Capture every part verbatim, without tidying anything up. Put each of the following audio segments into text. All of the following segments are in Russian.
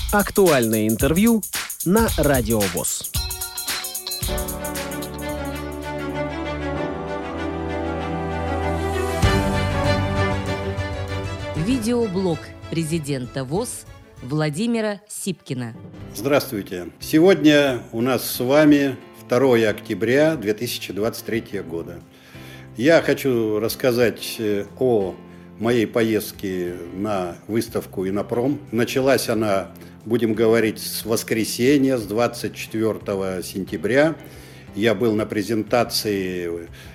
Актуальное интервью на Радио ВОС. Видеоблог президента ВОС Владимира Сипкина. Здравствуйте. Сегодня у нас с вами второе октября две тысячи двадцать третьего года. Я хочу рассказать о моей поездке на выставку «Иннопром». Началась она, будем говорить, с воскресенья, с двадцать четвёртого сентября. Я был на презентации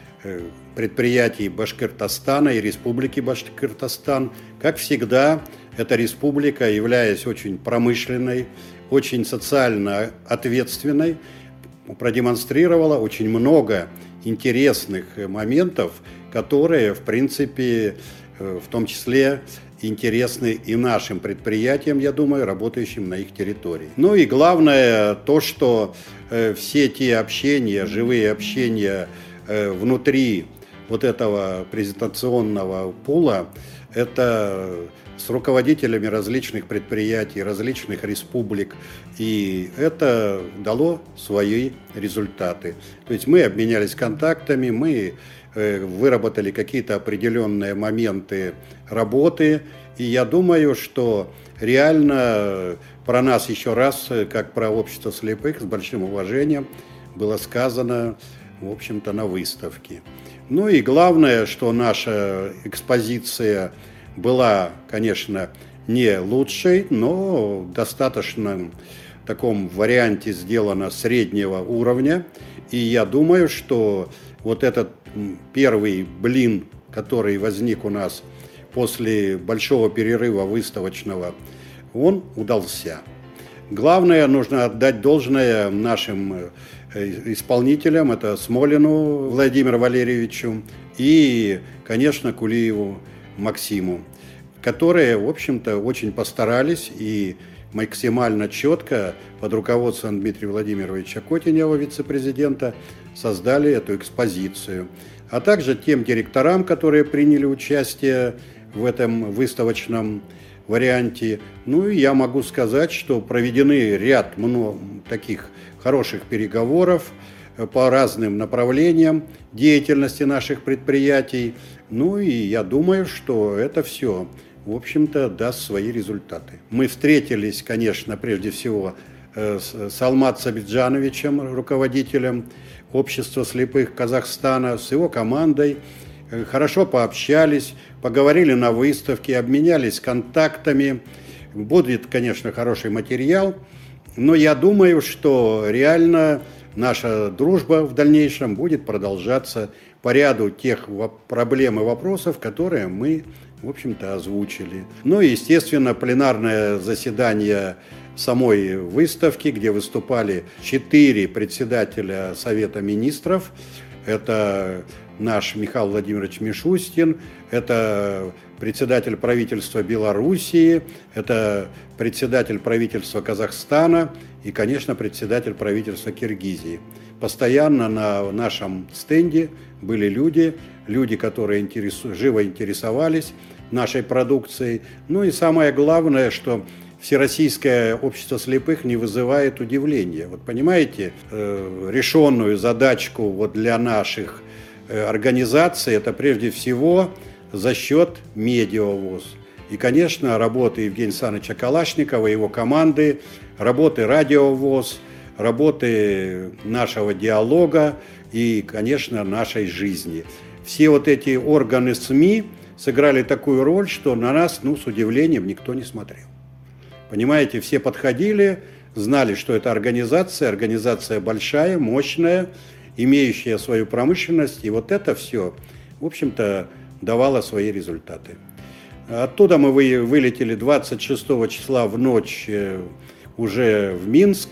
предприятий Башкортостана и Республики Башкортостан. Как всегда, эта республика, являясь очень промышленной, очень социально ответственной, продемонстрировала очень много интересных моментов, которые, в принципе, в том числе интересны и нашим предприятиям, я думаю, работающим на их территории. Ну и главное то, что все те общения, живые общения внутри вот этого презентационного пула, это с руководителями различных предприятий, различных республик, и это дало свои результаты. То есть мы обменялись контактами, мы выработали какие-то определенные моменты работы, и я думаю, что реально про нас еще раз, как про общество слепых, с большим уважением было сказано, в общем-то, на выставке. Ну и главное, что наша экспозиция была, конечно, не лучшей, но в достаточном таком варианте сделана среднего уровня. И я думаю, что вот этот первый блин, который возник у нас после большого перерыва выставочного, он удался. Главное, нужно отдать должное нашим исполнителям, это Смолину Владимиру Валерьевичу и, конечно, Кулиеву Максиму, которые, в общем-то, очень постарались и максимально четко под руководством Дмитрия Владимировича Котенева, вице-президента, создали эту экспозицию. А также тем директорам, которые приняли участие в этом выставочном варианте. Ну и я могу сказать, что проведены ряд много, таких хороших переговоров по разным направлениям деятельности наших предприятий. Ну и я думаю, что это все, в общем-то, даст свои результаты. Мы встретились, конечно, прежде всего с Алмат Сабиджановичем, руководителем общества слепых Казахстана, с его командой. Хорошо пообщались, поговорили на выставке, обменялись контактами. Будет, конечно, хороший материал, но я думаю, что реально наша дружба в дальнейшем будет продолжаться по ряду тех проблем и вопросов, которые мы, в общем-то, озвучили. Ну и, естественно, пленарное заседание самой выставки, где выступали четыре председателя Совета министров. Это наш Михаил Владимирович Мишустин, это председатель правительства Белоруссии, это председатель правительства Казахстана и, конечно, председатель правительства Киргизии. Постоянно на нашем стенде были люди, люди, которые интересу, живо интересовались нашей продукцией. Ну и самое главное, что Всероссийское общество слепых не вызывает удивления. Вот понимаете, э, решенную задачку вот для наших э, организаций, это прежде всего за счет медиавоз. И, конечно, работы Евгения Александровича Калашникова и его команды, работы радиовоз, работы нашего диалога и, конечно, нашей жизни. Все вот эти органы СМИ сыграли такую роль, что на нас, ну, с удивлением никто не смотрел. Понимаете, все подходили, знали, что это организация, организация большая, мощная, имеющая свою промышленность, и вот это все, в общем-то, давало свои результаты. Оттуда мы вылетели двадцать шестого числа в ночь уже в Минск,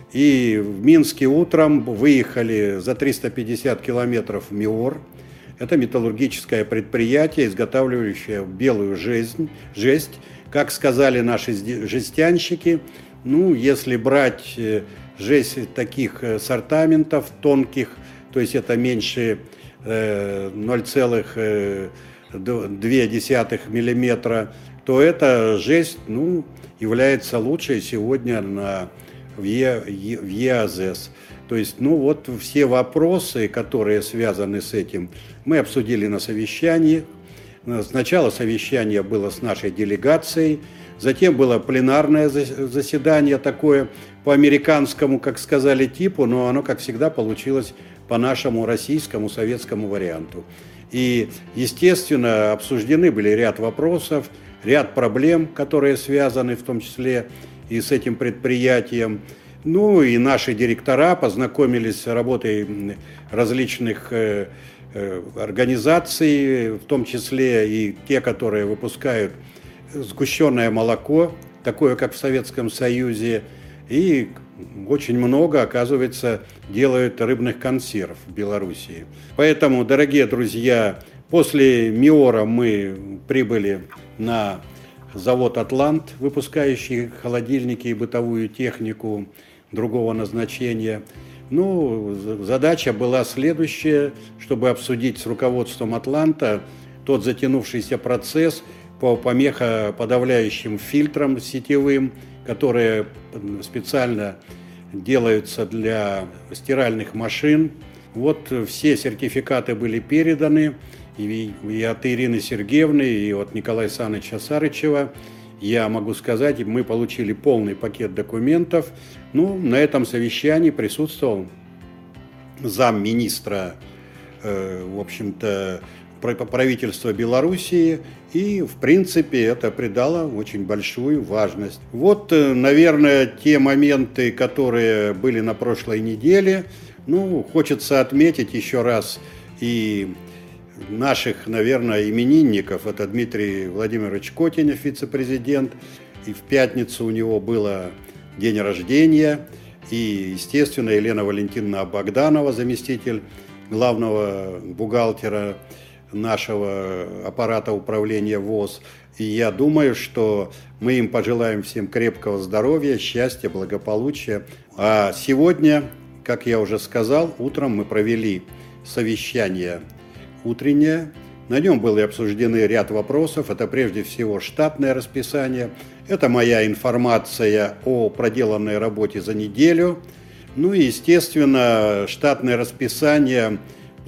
и в Минске утром выехали за триста пятьдесят километров в МИОР. Это металлургическое предприятие, изготавливающее белую жесть, жесть. Как сказали наши жестянщики, ну, если брать жесть таких сортаментов тонких, то есть это меньше ноль целых две десятых миллиметра, то эта жесть, ну, является лучшей сегодня на, в, е, в ЕАЗС. То есть, ну вот все вопросы, которые связаны с этим, мы обсудили на совещании. Сначала совещание было с нашей делегацией, затем было пленарное заседание такое по американскому, как сказали, типу, но оно, как всегда, получилось по нашему российскому советскому варианту. И, естественно, обсуждены были ряд вопросов, ряд проблем, которые связаны в том числе и с этим предприятием. Ну и наши директора познакомились с работой различных э, э, организаций, в том числе и те, которые выпускают сгущенное молоко, такое, как в Советском Союзе, и очень много, оказывается, делают рыбных консерв в Белоруссии. Поэтому, дорогие друзья, после МИОРа мы прибыли на завод «Атлант», выпускающий холодильники и бытовую технику другого назначения. Ну, задача была следующая, чтобы обсудить с руководством «Атланта» тот затянувшийся процесс по помехоподавляющим фильтрам сетевым, которые специально делаются для стиральных машин. Вот все сертификаты были переданы и, и от Ирины Сергеевны, и от Николая Саныча Сарычева. Я могу сказать, мы получили полный пакет документов. Ну, на этом совещании присутствовал замминистра, э, в общем-то, правительства Белоруссии, и, в принципе, это придало очень большую важность. Вот, наверное, те моменты, которые были на прошлой неделе. Ну, хочется отметить еще раз и наших, наверное, именинников. Это Дмитрий Владимирович Котенев, вице-президент, и в пятницу у него был день рождения, и, естественно, Елена Валентиновна Богданова, заместитель главного бухгалтера нашего аппарата управления ВОС. И я думаю, что мы им пожелаем всем крепкого здоровья, счастья, благополучия. А сегодня, как я уже сказал, утром мы провели совещание утреннее. На нем были обсуждены ряд вопросов. Это прежде всего штатное расписание. Это моя информация о проделанной работе за неделю. Ну и, естественно, штатное расписание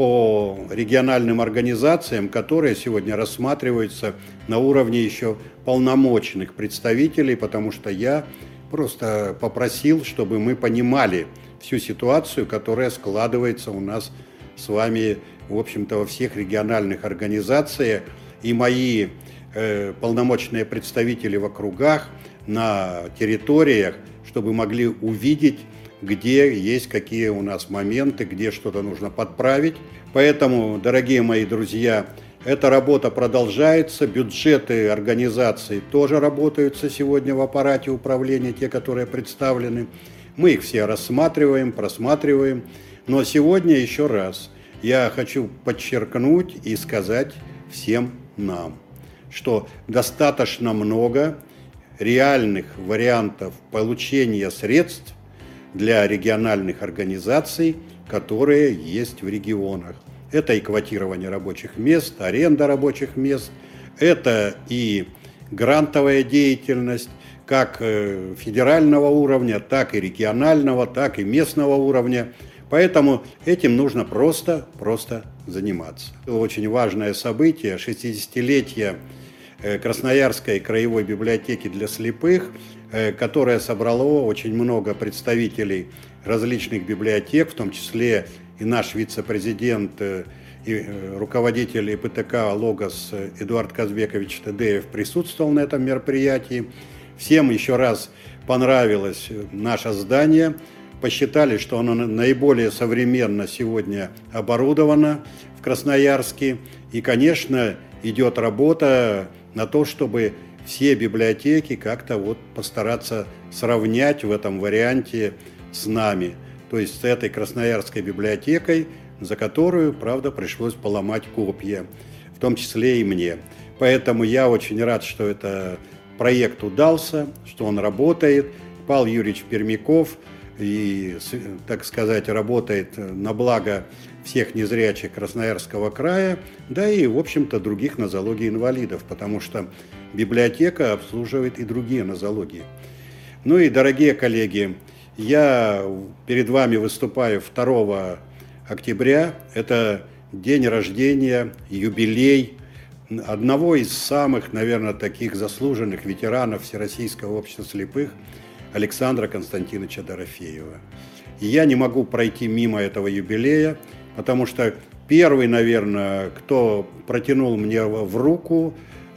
по региональным организациям, которые сегодня рассматриваются на уровне еще полномочных представителей, потому что я просто попросил, чтобы мы понимали всю ситуацию, которая складывается у нас с вами, в общем-то, во всех региональных организациях, и мои э, полномочные представители в округах, на территориях, чтобы могли увидеть, где есть какие у нас моменты, где что-то нужно подправить. Поэтому, дорогие мои друзья, эта работа продолжается, бюджеты организаций тоже работаются сегодня в аппарате управления, те, которые представлены. Мы их все рассматриваем, просматриваем. Но сегодня еще раз я хочу подчеркнуть и сказать всем нам, что достаточно много реальных вариантов получения средств для региональных организаций, которые есть в регионах. Это и квотирование рабочих мест, аренда рабочих мест, это и грантовая деятельность, как федерального уровня, так и регионального, так и местного уровня. Поэтому этим нужно просто, просто заниматься. Очень важное событие – шестидесятилетие Красноярской краевой библиотеки для слепых, которое собрало очень много представителей различных библиотек, в том числе и наш вице-президент и руководитель ИПТК «Логос» Эдуард Казбекович Тедеев присутствовал на этом мероприятии. Всем еще раз понравилось наше здание, посчитали, что оно наиболее современно сегодня оборудовано в Красноярске. И, конечно, идет работа на то, чтобы все библиотеки как-то вот постараться сравнять в этом варианте с нами. То есть с этой Красноярской библиотекой, за которую, правда, пришлось поломать копья, в том числе и мне. Поэтому я очень рад, что этот проект удался, что он работает. Павел Юрьевич Пермяков и, так сказать, работает на благо всех незрячих Красноярского края, да и, в общем-то, других нозологий инвалидов, потому что библиотека обслуживает и другие нозологии. Ну и, дорогие коллеги, я перед вами выступаю второго октября. Это день рождения, юбилей одного из самых, наверное, таких заслуженных ветеранов Всероссийского общества слепых Александра Константиновича Дорофеева. И я не могу пройти мимо этого юбилея, потому что первый, наверное, кто протянул мне в руку,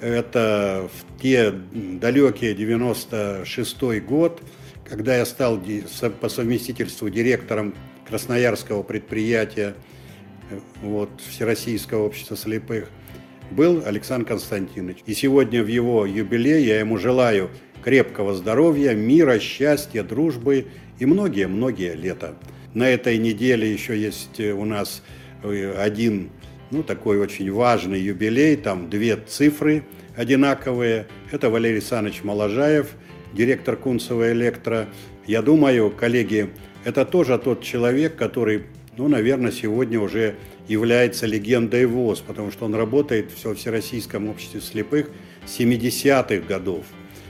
это в те далекие девяносто шестой год, когда я стал по совместительству директором красноярского предприятия вот, Всероссийского общества слепых, был Александр Константинович. И сегодня в его юбилей я ему желаю крепкого здоровья, мира, счастья, дружбы и многие-многие лета. На этой неделе еще есть у нас один, ну, такой очень важный юбилей, там две цифры одинаковые. Это Валерий Александрович Моложаев, директор Кунцево Электро. Я думаю, коллеги, это тоже тот человек, который, ну, наверное, сегодня уже является легендой ВОС, потому что он работает в Всероссийском обществе слепых с семидесятых годов.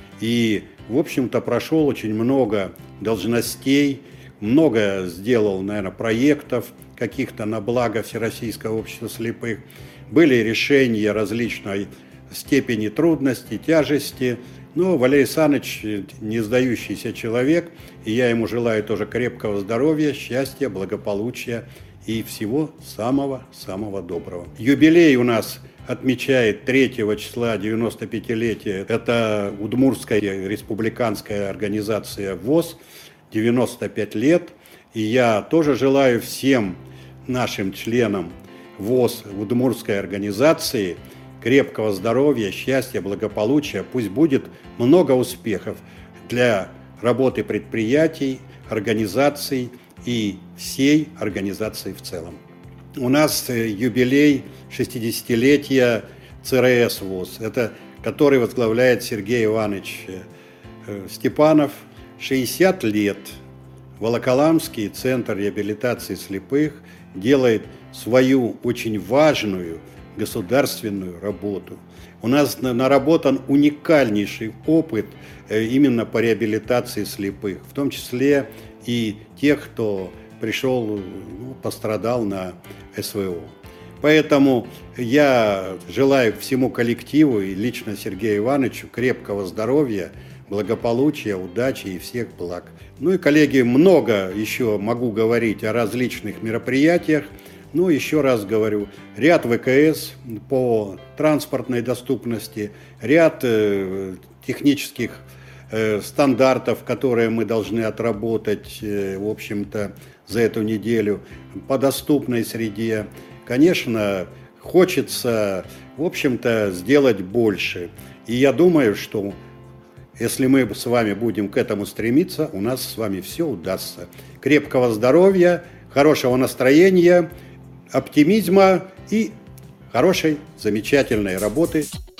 И, в общем-то, прошел очень много должностей, много сделал, наверное, проектов каких-то на благо Всероссийского общества слепых. Были решения различной степени трудности, тяжести. Но Валерий Александрович не сдающийся человек, и я ему желаю тоже крепкого здоровья, счастья, благополучия и всего самого-самого доброго. Юбилей у нас отмечает третьего числа девяносто-пятилетие. Это Удмуртская республиканская организация ВОС, девяносто пять лет. И я тоже желаю всем нашим членам ВОС, Удмуртской организации, крепкого здоровья, счастья, благополучия. Пусть будет много успехов для работы предприятий, организаций и всей организации в целом. У нас юбилей шестидесятилетия ЦРС ВОС, это, который возглавляет Сергей Иванович Степанов. шестьдесят лет Волоколамский центр реабилитации слепых делает свою очень важную государственную работу. У нас наработан уникальнейший опыт именно по реабилитации слепых, в том числе и тех, кто пришел, ну, пострадал на СВО. Поэтому я желаю всему коллективу и лично Сергею Ивановичу крепкого здоровья, благополучия, удачи и всех благ. Ну и, коллеги, много еще могу говорить о различных мероприятиях. Ну, еще раз говорю, ряд ВКС по транспортной доступности, ряд э, технических э, стандартов, которые мы должны отработать, э, в общем-то, за эту неделю по доступной среде. Конечно, хочется, в общем-то, сделать больше. И я думаю, что если мы с вами будем к этому стремиться, у нас с вами все удастся. Крепкого здоровья, хорошего настроения, оптимизма и хорошей, замечательной работы.